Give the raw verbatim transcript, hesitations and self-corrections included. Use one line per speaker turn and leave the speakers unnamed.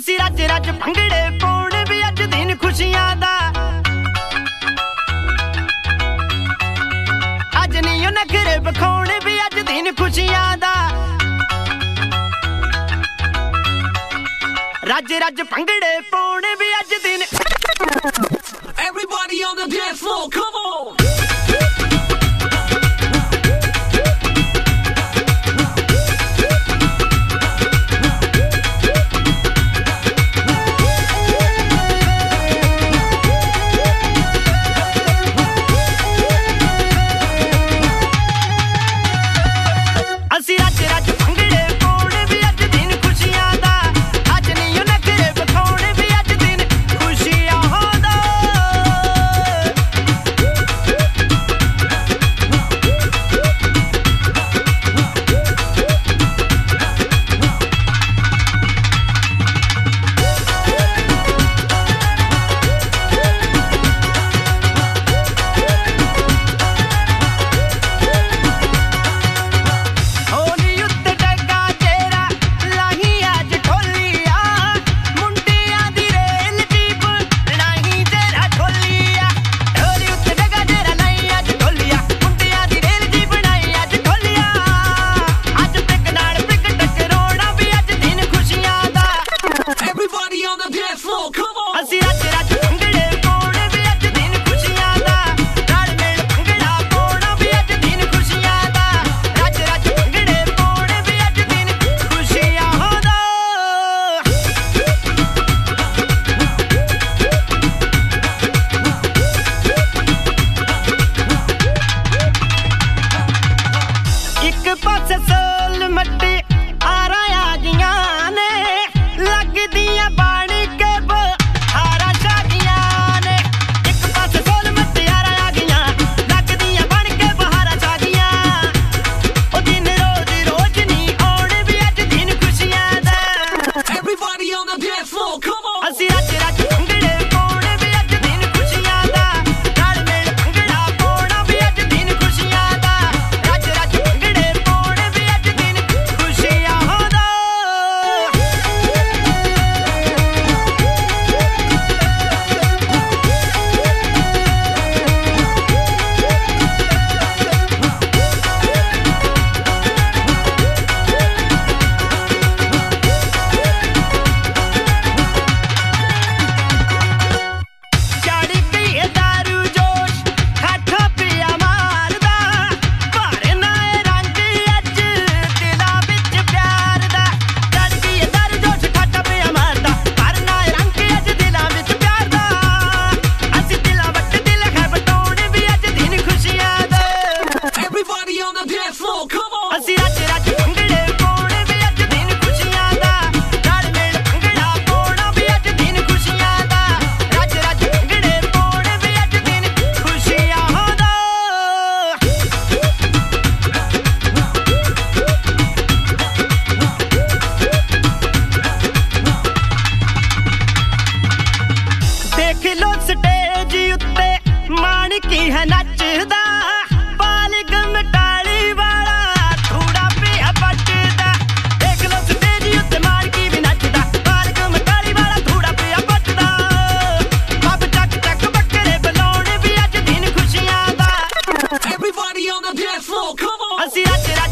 ਅਸੀਂ ਰੱਜ ਰੱਜ ਭੰਗੜੇ ਪਾਉਣ ਵੀ ਅੱਜ ਦਿਨ ਖੁਸ਼ੀਆਂ ਦਾ। ਅੱਜ ਨਹੀਂ ਉਹ ਨਖਰੇ ਵਿਖਾਉਣ ਵੀ ਅੱਜ ਦਿਨ ਖੁਸ਼ੀਆਂ ਦਾ। ਰੱਜ ਰੱਜ ਭੰਗੜੇ ਪਾਉਣ ਵੀ ਅੱਜ ਦਿਨ।
Everybody on the dance floor, come on!
ਅਸੀਂ ਰੱਜ ਰੱਜ ਭੰਗੜੇ ਪਾਉਣ ਵੀ ਅੱਜ ਦਿਨ ਖੁਸ਼ੀਆਂ ਦਾ। ਅੱਜ ਨਹੀਂ ਉਹ ਨਖਰੇ ਵਿਖਾਉਣ ਵੀ ਅੱਜ ਦਿਨ ਖੁਸ਼ੀਆਂ ਦਾ। ਹੋਲੀ ਉੱਤੇ ਡੱਗਾ ਤੇਰਾ ਲਾਹੀ ਅੱਜ ਢੋਲੀਆ। ਮੁੰਡਿਆਂ ਦੀ ਰੇਲ ਜੀਪ ਲਾਹੀ ਤੇਰਾ ਢੋਲੀਆ। ਹੋਲੀ ਉੱਤੇ ਡੱਗਾ ਤੇਰਾ ਲਾਹੀ ਅੱਜ ਢੋਲੀਆ। ਮੁੰਡਿਆਂ ਦੀ ਰੇਲ ਜੀਪ ਲਾਹੀ ਅੱਜ ਢੋਲੀਆ। ਅੱਜ ਪਿੱਕ ਨਾਲ ਪਿੱਕ ਟਕਰਾਉਣਾ ਵੀ ਅੱਜ ਦਿਨ ਖੁਸ਼ੀਆਂ ਦਾ।
Everybody on the dance floor, come on!
ਅਸੀਂ ਰੱਜ ਰੱਜ ਭੰਗੜੇ ਪਾਉਣ ਵੀ ਅੱਜ ਦਿਨ ਖੁਸ਼ੀਆਂ ਦਾ। ਰਲ ਮਿਲ ਭੰਗੜਾ ਪਾਉਣਾ ਵੀ ਅੱਜ ਦਿਨ ਖੁਸ਼ੀਆਂ ਦਾ। ਰੱਜ ਰੱਜ ਭੰਗੜੇ ਪਾਉਣ ਵੀ ਅੱਜ ਦਿਨ ਖੁਸ਼ੀਆਂ ਦਾ। ਇੱਕ ਪਾਸੇ ਸੋਲ ਮੱਟੀ ਆਰਾਂ ਆ ਗਈਆਂ ਨੇ। ਲੱਗਦੀਆਂ ਬਣ ਕੇ ਬਹਾਰਾਂ ਛਾ ਗਈਆਂ ਨੇ। ਇੱਕ ਪਾਸੇ ਸੋਲ ਮੱਟੀ ਆਰਾਂ ਆ ਗਈਆਂ। ਲੱਗਦੀਆਂ ਬਣ ਕੇ ਬਹਾਰਾਂ ਛਾ ਗਈਆਂ। ਉਹ ਦਿਨ ਰੋਜ਼ ਰੋਜ਼ ਨਹੀਂ ਆਉਣ ਵੀ ਅੱਜ ਦਿਨ ਖੁਸ਼ੀਆਂ ਦਾ।
Everybody on the dance floor, come on!
ਅਸੀਂ ਰੱਜ ਰੱਜ ਭੰਗੜੇ ਪਾਉਣ ਵੀ ਅੱਜ ਦਿਨ ਖੁਸ਼ੀਆਂ ਦਾ। ਰਲ ਮਿਲ ਭੰਗੜਾ ਪਾਉਣਾ ਵੀ ਅੱਜ ਦਿਨ ਖੁਸ਼ੀਆਂ ਦਾ। ਰੱਜ ਰੱਜ ਭੰਗੜੇ ਪਾਉਣ ਵੀ ਅੱਜ ਦਿਨ ਖੁਸ਼ੀਆਂ ਦਾ। ਚੜ੍ਹ ਗਈ ਏ ਦਾਰੂ ਜੋਸ਼ ਹੱਥੋਂ ਪਿਆ ਮਾਰਦਾ। ਭਰਨਾ ਏ ਰੰਗ ਅੱਜ ਦਿਲਾਂ ਵਿੱਚ ਪਿਆਰ ਦਾ। ਚੜ੍ਹ ਗਈ ਏ ਦਾਰੂ ਜੋਸ਼ ਹੱਥੋਂ ਪਿਆ ਮਾਰਦਾ। ਭਰਨਾ ਏ ਰੰਗ ਅੱਜ ਦਿਲਾਂ ਵਿੱਚ ਪਿਆਰ ਦਾ। ਅਸੀਂ ਦਿਲਾਂ ਵੱਟ ਦਿਲ ਹੈ ਬਟਾਉਣ ਵੀ ਅੱਜ ਦਿਨ ਖੁਸ਼ੀਆਂ ਦਾ।
Everybody on the dance floor, come on!
ਅਸੀਂ ਰੱਜ ਰੱਜ ਭੰਗੜੇ ਪਾਉਣ ਵੀ ਅੱਜ ਦਿਨ ਖੁਸ਼ੀਆਂ ਦਾ। ਰਲ ਮਿਲ ਭੰਗੜਾ ਪਾਉਣਾ ਵੀ ਅੱਜ ਦਿਨ ਖੁਸ਼ੀਆਂ ਦਾ। ਰੱਜ ਰੱਜ ਭੰਗੜੇ ਪਾਉਣ ਵੀ ਅੱਜ ਦਿਨ ਖੁਸ਼ੀਆਂ ਦਾ। ਦੇਖ ਲੋ ਸਟੇਜ ਉੱਤੇ ਮਾਣਕੀ ਹੈ ਨੱਚਦਾ। ਬਾਲਗਮ ਟਾਲੀ ਵਾਲਾ ਥੋੜਾ ਪਿਆ ਪੱਟਦਾ। ਦੇਖ ਲੋ ਸਟੇਜ ਉੱਤੇ ਮਾਣਕੀ ਵੀ ਨੱਚਦਾ। ਬਾਲਗਮ ਟਾਲੀ ਵਾਲਾ ਥੋੜਾ ਪਿਆ ਪੱਟਦਾ। ਬੱਬ ਚੱਕ ਚੱਕ ਬੱਕਰੇ ਬੁਲਾਉਣ ਵੀ ਅੱਜ ਦਿਨ ਖੁਸ਼ੀਆਂ ਦਾ।
Everybody on the dance floor, come on!
ਅਸੀਂ ਰੱਜ